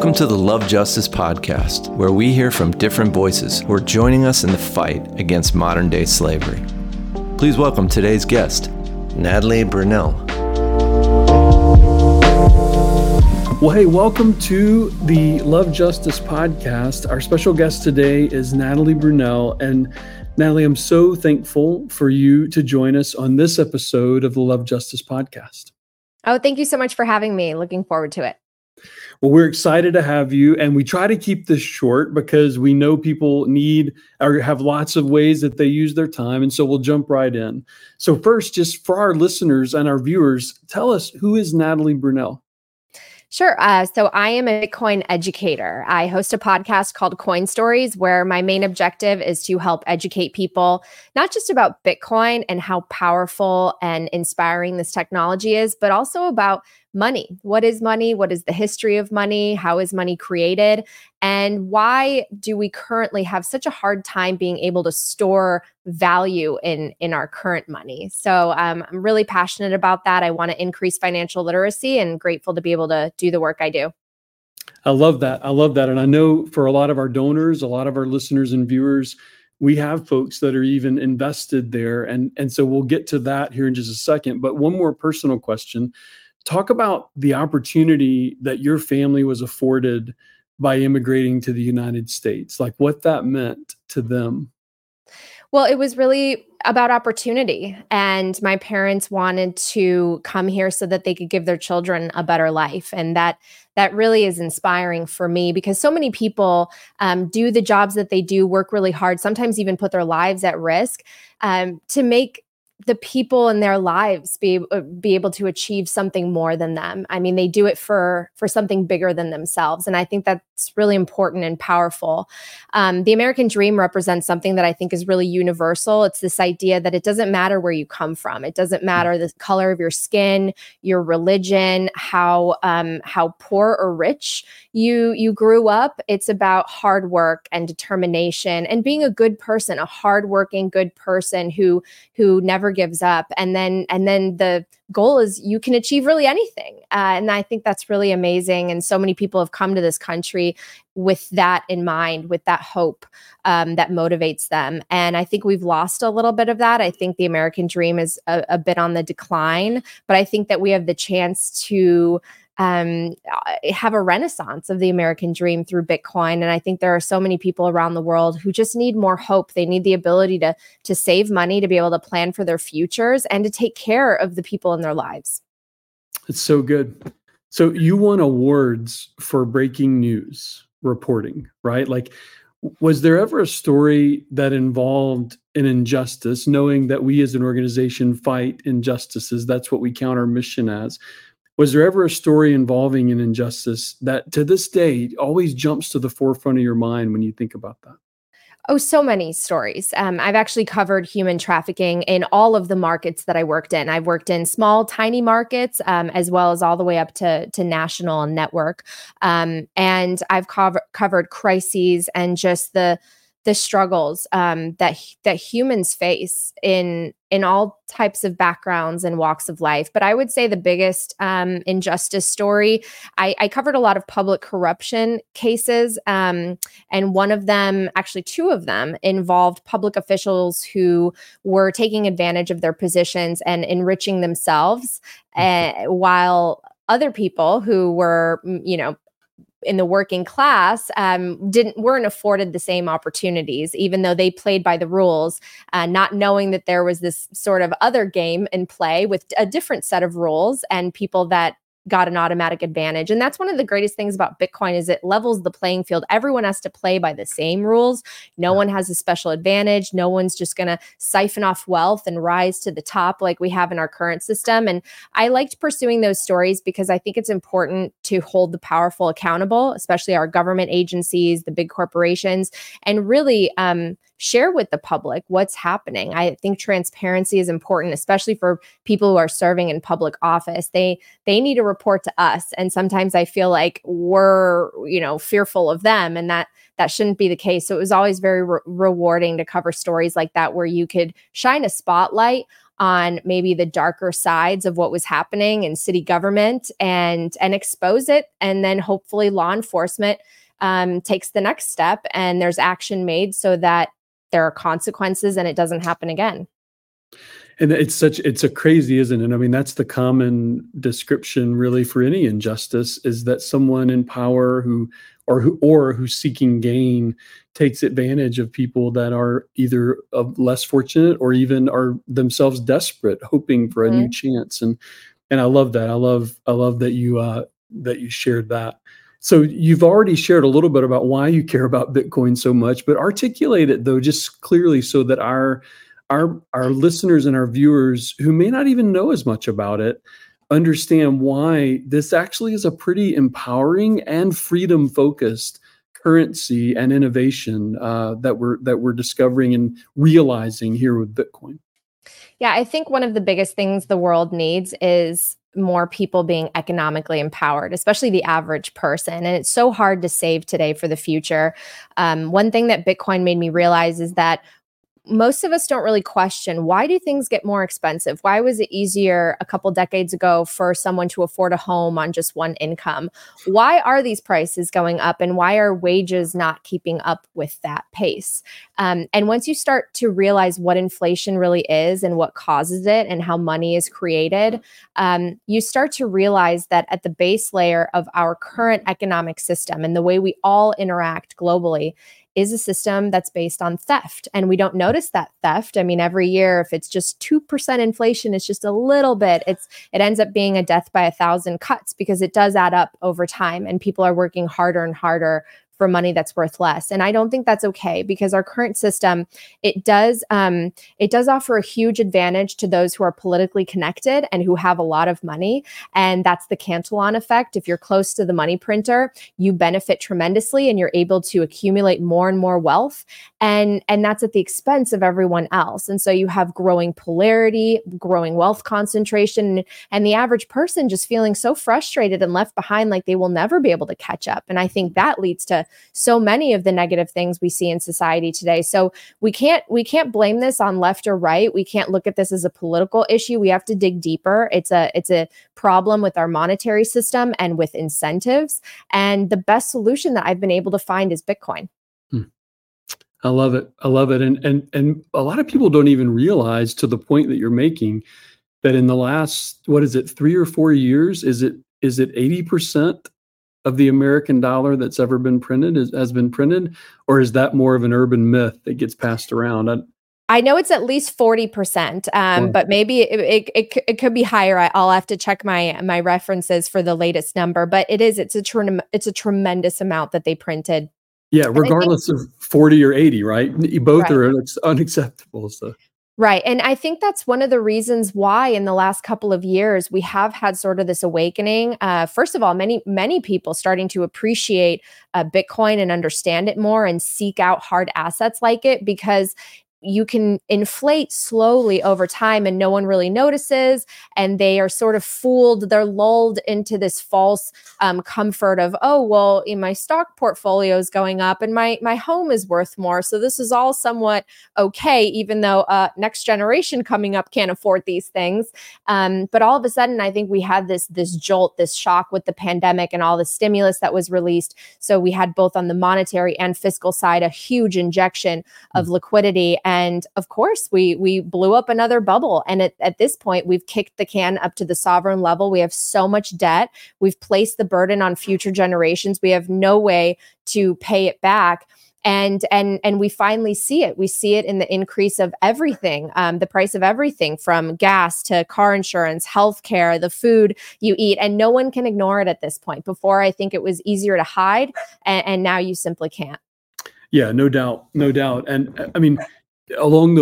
Welcome to the Love Justice Podcast, where we hear from different voices who are joining us in the fight against modern-day slavery. Please welcome today's guest, Natalie Brunell. Well, hey, welcome to the Love Justice Podcast. Our special guest today is Natalie Brunell. And Natalie, I'm so thankful for you to join us on this episode of the Love Justice Podcast. Oh, thank you so much for having me. Looking forward to it. Well, we're excited to have you, and we try to keep this short because we know people need or have lots of ways that they use their time, and so we'll jump right in. So first, just for our listeners and our viewers, tell us, who is Natalie Brunell? Sure. So I am a Bitcoin educator. I host a podcast called Coin Stories, where my main objective is to help educate people, not just about Bitcoin and how powerful and inspiring this technology is, but also about money. What is money? What is the history of money? How is money created? And why do we currently have such a hard time being able to store value in our current money? So I'm really passionate about that. I want to increase financial literacy and grateful to be able to do the work I do. I love that. I love that. And I know for a lot of our donors, a lot of our listeners and viewers, we have folks that are even invested there. And so we'll get to that here in just a second. But one more personal question. Talk about the opportunity that your family was afforded by immigrating to the United States, like what that meant to them. Well, it was really about opportunity. And my parents wanted to come here so that they could give their children a better life. And that really is inspiring for me, because so many people do the jobs that they do, work really hard, sometimes even put their lives at risk to make the people in their lives be able to achieve something more than them. I mean, they do it for something bigger than themselves. And I think that's really important and powerful. The American dream represents something that I think is really universal. It's this idea that it doesn't matter where you come from. It doesn't matter the color of your skin, your religion, how poor or rich you grew up. It's about hard work and determination and being a good person, a hardworking, good person who never gives up. And then the goal is you can achieve really anything. And I think that's really amazing. And so many people have come to this country with that in mind, with that hope that motivates them. And I think we've lost a little bit of that. I think the American dream is a bit on the decline, but I think that we have the chance to have a renaissance of the American dream through Bitcoin. And I think there are so many people around the world who just need more hope. They need the ability to save money, to be able to plan for their futures, and to take care of the people in their lives. It's so good. So you won awards for breaking news reporting, right? Like, was there ever a story that involved an injustice, knowing that we as an organization fight injustices? That's what we count our mission as. Was there ever a story involving an injustice that to this day always jumps to the forefront of your mind when you think about that? Oh, so many stories. I've actually covered human trafficking in all of the markets that I worked in. I've worked in small, tiny markets, as well as all the way up to national and network. And I've covered crises and just the struggles that humans face in all types of backgrounds and walks of life. But I would say the biggest injustice story, I covered a lot of public corruption cases. And one of them, actually two of them, involved public officials who were taking advantage of their positions and enriching themselves, while other people who were, in the working class weren't afforded the same opportunities, even though they played by the rules, not knowing that there was this sort of other game in play with a different set of rules and people that got an automatic advantage. And that's one of the greatest things about Bitcoin is it levels the playing field. Everyone has to play by the same rules. No one has a special advantage. No one's just going to siphon off wealth and rise to the top like we have in our current system. And I liked pursuing those stories because I think it's important to hold the powerful accountable, especially our government agencies, the big corporations, and really share with the public what's happening. I think transparency is important, especially for people who are serving in public office. They need to report to us. And sometimes I feel like we're, fearful of them, and that shouldn't be the case. So it was always very rewarding to cover stories like that, where you could shine a spotlight on maybe the darker sides of what was happening in city government and expose it. And then hopefully law enforcement takes the next step and there's action made so that there are consequences and it doesn't happen again. And it's a crazy, isn't it? I mean, that's the common description really for any injustice, is that someone in power who's seeking gain takes advantage of people that are either less fortunate or even are themselves desperate, hoping for a new chance. And I love that. I love that you shared that. So you've already shared a little bit about why you care about Bitcoin so much, but articulate it though, just clearly, so that our listeners and our viewers who may not even know as much about it understand why this actually is a pretty empowering and freedom-focused currency and innovation that we're discovering and realizing here with Bitcoin. Yeah, I think one of the biggest things the world needs is more people being economically empowered, especially the average person. And it's so hard to save today for the future. One thing that Bitcoin made me realize is that most of us don't really question, why do things get more expensive? Why was it easier a couple decades ago for someone to afford a home on just one income? Why are these prices going up, and why are wages not keeping up with that pace? And once you start to realize what inflation really is and what causes it and how money is created, you start to realize that at the base layer of our current economic system and the way we all interact globally is a system that's based on theft. And we don't notice that theft. I mean, every year, if it's just 2% inflation, it's just a little bit, it ends up being a death by 1,000 cuts, because it does add up over time and people are working harder and harder for money that's worth less. And I don't think that's okay, because our current system, it does offer a huge advantage to those who are politically connected and who have a lot of money. And that's the Cantillon effect. If you're close to the money printer, you benefit tremendously and you're able to accumulate more and more wealth. And that's at the expense of everyone else. And so you have growing polarity, growing wealth concentration, and the average person just feeling so frustrated and left behind, like they will never be able to catch up. And I think that leads to so many of the negative things we see in society today. So we can't blame this on left or right. We can't look at this as a political issue. We have to dig deeper. It's a problem with our monetary system and with incentives. And the best solution that I've been able to find is Bitcoin. I love it. I love it. And a lot of people don't even realize, to the point that you're making, that in the last, 3 or 4 years, is it 80% of the American dollar that's ever been printed has been printed? Or is that more of an urban myth that gets passed around? I know it's at least 40%, but maybe it could be higher. I'll have to check my references for the latest number, but it's a tremendous amount that they printed. Yeah, regardless of 40 or 80, right? Both right. are unacceptable. So. Right. And I think that's one of the reasons why in the last couple of years, we have had sort of this awakening. First of all, many people starting to appreciate Bitcoin and understand it more and seek out hard assets like it, because you can inflate slowly over time and no one really notices. And they are sort of fooled. They're lulled into this false comfort of, oh, well, in my stock portfolio is going up and my home is worth more. So this is all somewhat okay, even though next generation coming up can't afford these things. But all of a sudden, I think we had this jolt, this shock with the pandemic and all the stimulus that was released. So we had both on the monetary and fiscal side, a huge injection of liquidity. And of course, we blew up another bubble. And at this point, we've kicked the can up to the sovereign level. We have so much debt. We've placed the burden on future generations. We have no way to pay it back. And we finally see it. We see it in the increase of everything, the price of everything from gas to car insurance, healthcare, the food you eat, and no one can ignore it at this point. Before, I think it was easier to hide, and now you simply can't. Yeah, no doubt. And I mean, along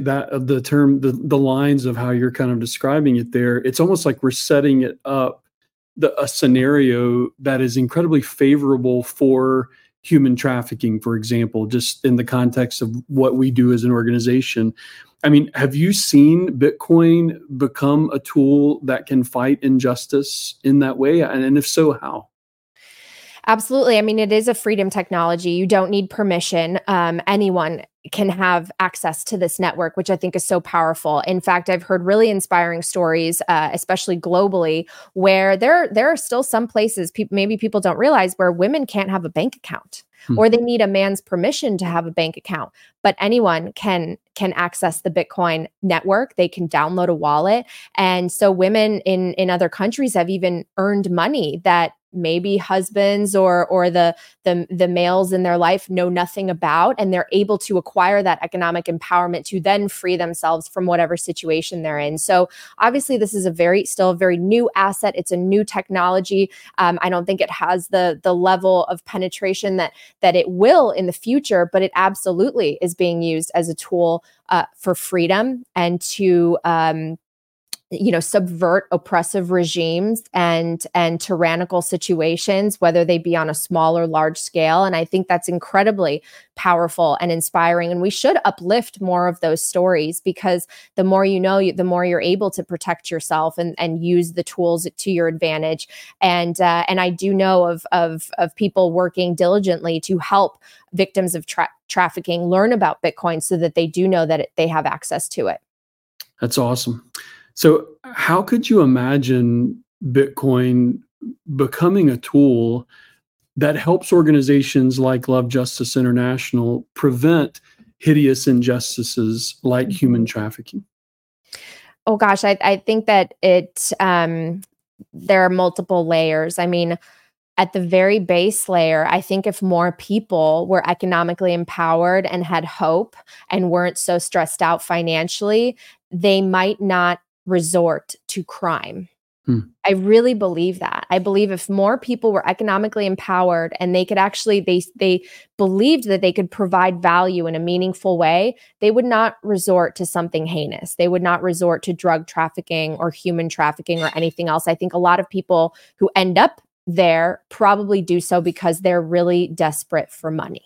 the lines of how you're kind of describing it there, it's almost like we're setting it up, a scenario that is incredibly favorable for human trafficking, for example, just in the context of what we do as an organization. I mean, have you seen Bitcoin become a tool that can fight injustice in that way? And if so, how? Absolutely. I mean, it is a freedom technology. You don't need permission. Anyone can have access to this network, which I think is so powerful. In fact, I've heard really inspiring stories, especially globally, where there are still some places maybe people don't realize where women can't have a bank account, or they need a man's permission to have a bank account. But anyone can access the Bitcoin network. They can download a wallet, and so women in other countries have even earned money that maybe husbands or the males in their life know nothing about, and they're able to acquire that economic empowerment to then free themselves from whatever situation they're in. So obviously this is still a very new asset. It's a new technology. I don't think it has the level of penetration that it will in the future, but it absolutely is being used as a tool for freedom and to subvert oppressive regimes and tyrannical situations, whether they be on a small or large scale. And I think that's incredibly powerful and inspiring. And we should uplift more of those stories, because the more you know, the more you're able to protect yourself and use the tools to your advantage. And I do know of people working diligently to help victims of trafficking learn about Bitcoin so that they do know that they have access to it. That's awesome. So how could you imagine Bitcoin becoming a tool that helps organizations like Love Justice International prevent hideous injustices like human trafficking? Oh gosh, I think that there are multiple layers. I mean, at the very base layer, I think if more people were economically empowered and had hope and weren't so stressed out financially, they might not resort to crime. I really believe that. I believe if more people were economically empowered and they could actually, they believed that they could provide value in a meaningful way, they would not resort to something heinous. They would not resort to drug trafficking or human trafficking or anything else. I think a lot of people who end up there probably do so because they're really desperate for money.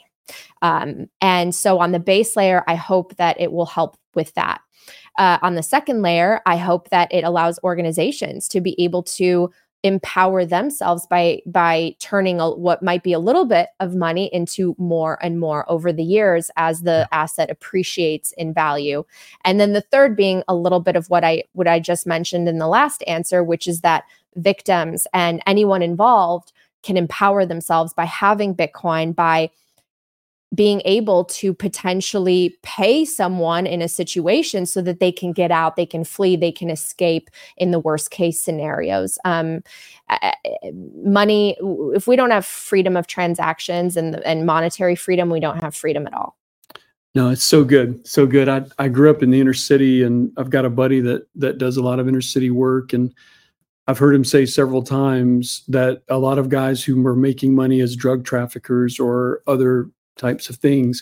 And so on the base layer, I hope that it will help with that. On the second layer, I hope that it allows organizations to be able to empower themselves by turning what might be a little bit of money into more and more over the years as the asset appreciates in value. And then the third being a little bit of what I just mentioned in the last answer, which is that victims and anyone involved can empower themselves by having Bitcoin, by being able to potentially pay someone in a situation so that they can get out, they can flee, they can escape in the worst case scenarios. Money, if we don't have freedom of transactions and monetary freedom, we don't have freedom at all. No, it's so good. So good. I grew up in the inner city, and I've got a buddy that does a lot of inner city work. And I've heard him say several times that a lot of guys who were making money as drug traffickers or other types of things,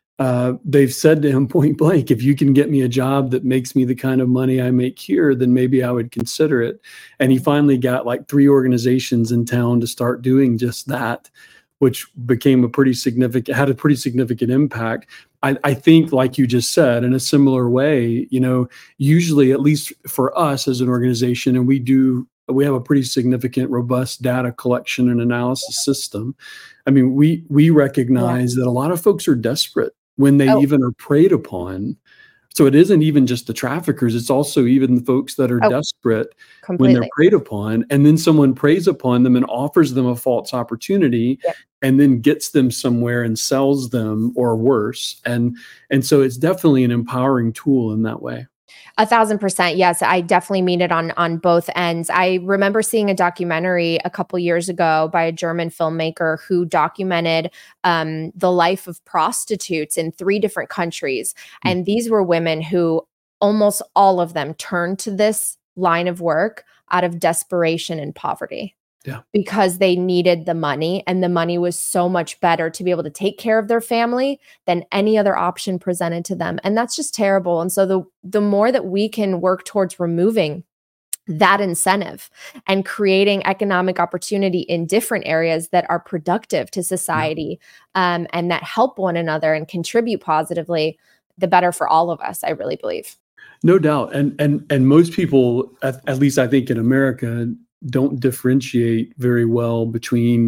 they've said to him point blank, if you can get me a job that makes me the kind of money I make here, then maybe I would consider it. And he finally got like 3 organizations in town to start doing just that, which became had a pretty significant impact. I think, like you just said, in a similar way, usually, at least for us as an organization, and we have a pretty significant, robust data collection and analysis system. I mean, we recognize that a lot of folks are desperate when they even are preyed upon. So it isn't even just the traffickers, it's also even the folks that are desperate when they're preyed upon. And then someone preys upon them and offers them a false opportunity and then gets them somewhere and sells them, or worse. And so it's definitely an empowering tool in that way. 1,000%. Yes, I definitely mean it on both ends. I remember seeing a documentary a couple years ago by a German filmmaker who documented the life of prostitutes in 3 different countries. And these were women who almost all of them turned to this line of work out of desperation and poverty. Because they needed the money, and the money was so much better to be able to take care of their family than any other option presented to them. And that's just terrible. And so the more that we can work towards removing that incentive and creating economic opportunity in different areas that are productive to society, and that help one another and contribute positively, the better for all of us, I really believe. No doubt. And most people, at least I think in America, don't differentiate very well between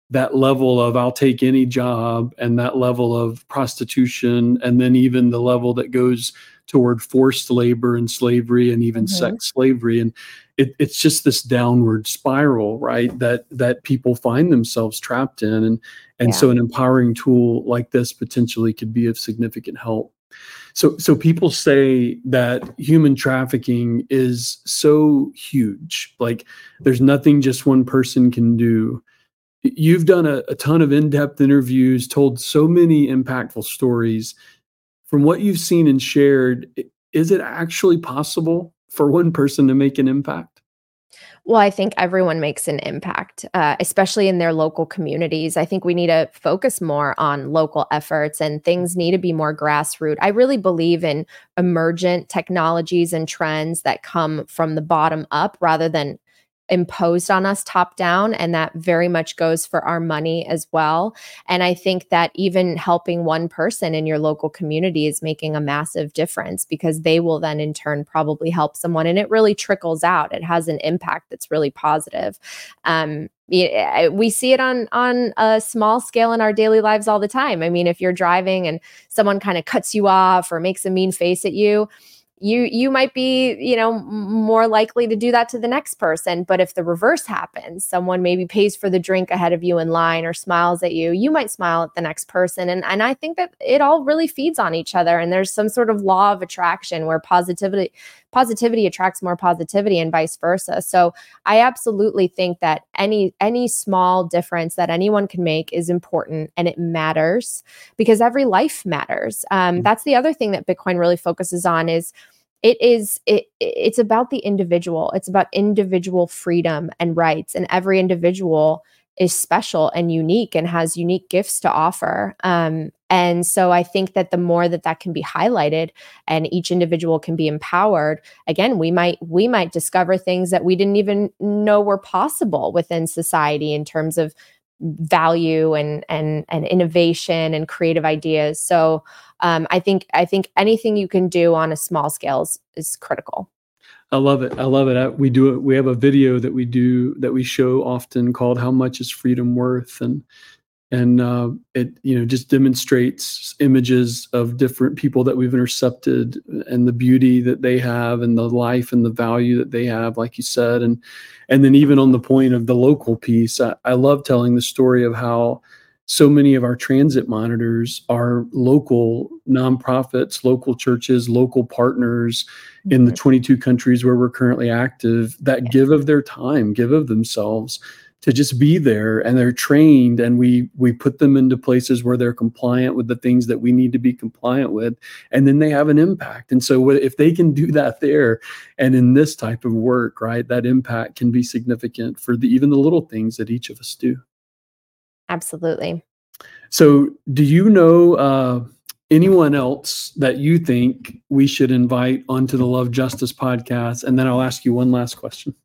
that level of I'll take any job, and that level of prostitution, and then even the level that goes toward forced labor and slavery and even sex slavery. And it's just this downward spiral, right? That people find themselves trapped in. And so an empowering tool like this potentially could be of significant help. So people say that human trafficking is so huge, like there's nothing just one person can do. You've done a ton of in-depth interviews, told so many impactful stories. From what you've seen and shared, is it actually possible for one person to make an impact? Well, I think everyone makes an impact, especially in their local communities. I think we need to focus more on local efforts, and things need to be more grassroots. I really believe in emergent technologies and trends that come from the bottom up rather than imposed on us top down, and that very much goes for our money as well. And I think that even helping one person in your local community is making a massive difference, because they will then in turn probably help someone, and it really trickles out. It has an impact that's really positive. We see it on a small scale in our daily lives all the time. I mean, if you're driving and someone kind of cuts you off or makes a mean face at you, you might be, more likely to do that to the next person. But if the reverse happens, someone maybe pays for the drink ahead of you in line or smiles at you, you might smile at the next person. And I think that it all really feeds on each other. And there's some sort of law of attraction where positivity attracts more positivity and vice versa. So I absolutely think that any small difference that anyone can make is important, and it matters because every life matters. That's the other thing that Bitcoin really focuses on is it's about the individual. It's about individual freedom and rights, and every individual is special and unique and has unique gifts to offer. And so I think that the more that can be highlighted and each individual can be empowered, again, we might discover things that we didn't even know were possible within society in terms of value and innovation and creative ideas. So I think anything you can do on a small scale is critical. I love it. We have a video that we show often called "How Much Is Freedom Worth?" and it just demonstrates images of different people that we've intercepted and the beauty that they have and the life and the value that they have, like you said, and then even on the point of the local piece, I love telling the story of how so many of our transit monitors are local nonprofits, local churches, local partners in the 22 countries where we're currently active that give of their time, give of themselves to just be there, and they're trained, and we put them into places where they're compliant with the things that we need to be compliant with, and then they have an impact. And so if they can do that there and in this type of work, right, that impact can be significant for even the little things that each of us do. Absolutely. So do you know anyone else that you think we should invite onto the Love Justice podcast? And then I'll ask you one last question.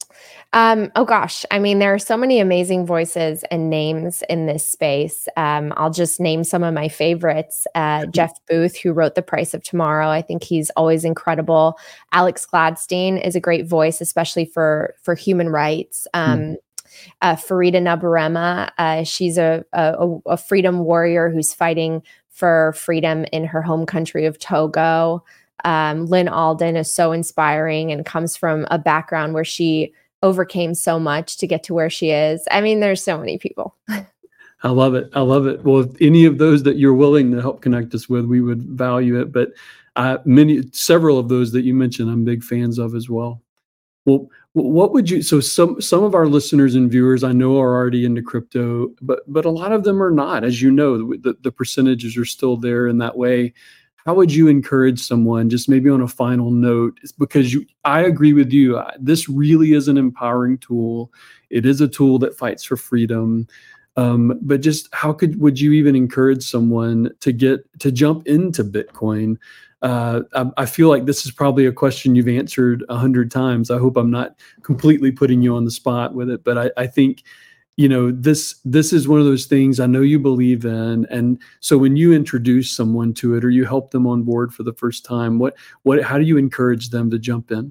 Oh gosh. I mean, there are so many amazing voices and names in this space. I'll just name some of my favorites. Jeff Booth, who wrote The Price of Tomorrow. I think he's always incredible. Alex Gladstein is a great voice, especially for human rights. Farida Nabarema, she's a freedom warrior who's fighting for freedom in her home country of Togo. Lynn Alden is so inspiring and comes from a background where she overcame so much to get to where she is. I mean, there's so many people. I love it. Well, if any of those that you're willing to help connect us with, we would value it. But several of those that you mentioned, I'm big fans of as well. Well, what would you? So some of our listeners and viewers I know are already into crypto, but a lot of them are not. As you know, the percentages are still there in that way. How would you encourage someone, just maybe on a final note, because I agree with you. This really is an empowering tool. It is a tool that fights for freedom. But just would you even encourage someone to jump into Bitcoin? I feel like this is probably a question you've answered 100 times. I hope I'm not completely putting you on the spot with it, but I think, this is one of those things I know you believe in. And so when you introduce someone to it or you help them on board for the first time, how do you encourage them to jump in?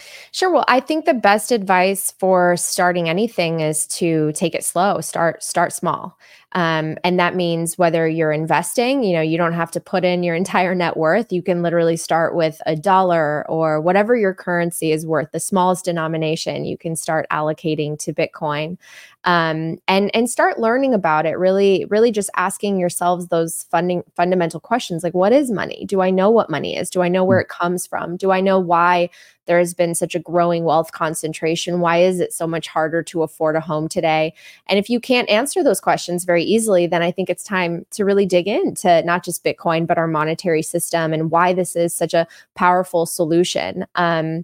Sure. Well, I think the best advice for starting anything is to take it slow. Start small. And that means whether you're investing, you don't have to put in your entire net worth. You can literally start with $1 or whatever your currency is worth, the smallest denomination you can start allocating to Bitcoin. And start learning about it. Really just asking yourselves those fundamental questions, like, what is money? Do I know what money is? Do I know where it comes from? Do I know why there has been such a growing wealth concentration? Why is it so much harder to afford a home today? And if you can't answer those questions very easily, then I think it's time to really dig into not just Bitcoin, but our monetary system and why this is such a powerful solution. And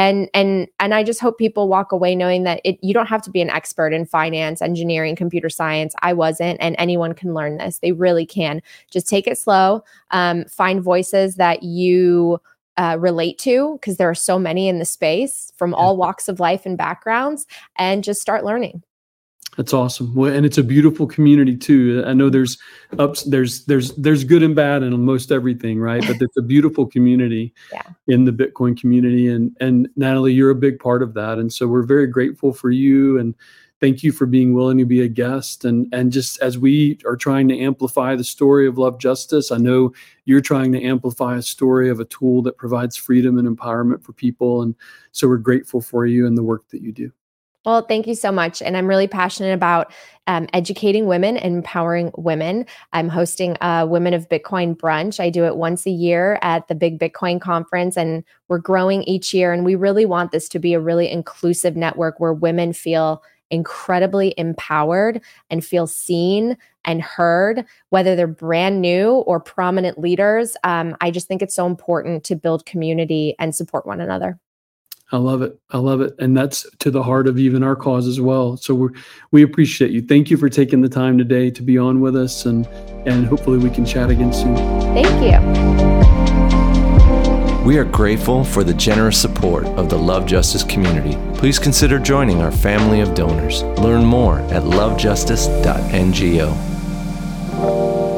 I just hope people walk away knowing that you don't have to be an expert in finance, engineering, computer science. I wasn't, and anyone can learn this. They really can. Just take it slow. Find voices that you relate to, because there are so many in the space from all walks of life and backgrounds, and just start learning. That's awesome. Well, and it's a beautiful community too. I know there's ups, there's good and bad in most everything, right? But it's a beautiful community in the Bitcoin community. And Natalie, you're a big part of that. And so we're very grateful for you, and thank you for being willing to be a guest. And just as we are trying to amplify the story of Love Justice, I know you're trying to amplify a story of a tool that provides freedom and empowerment for people. And so we're grateful for you and the work that you do. Well, thank you so much. And I'm really passionate about educating women and empowering women. I'm hosting a Women of Bitcoin brunch. I do it once a year at the Big Bitcoin Conference, and we're growing each year. And we really want this to be a really inclusive network where women feel incredibly empowered and feel seen and heard, whether they're brand new or prominent leaders. I just think it's so important to build community and support one another. I love it. I love it. And that's to the heart of even our cause as well. So we appreciate you. Thank you for taking the time today to be on with us, and hopefully we can chat again soon. Thank you. We are grateful for the generous support of the Love Justice community. Please consider joining our family of donors. Learn more at lovejustice.ngo.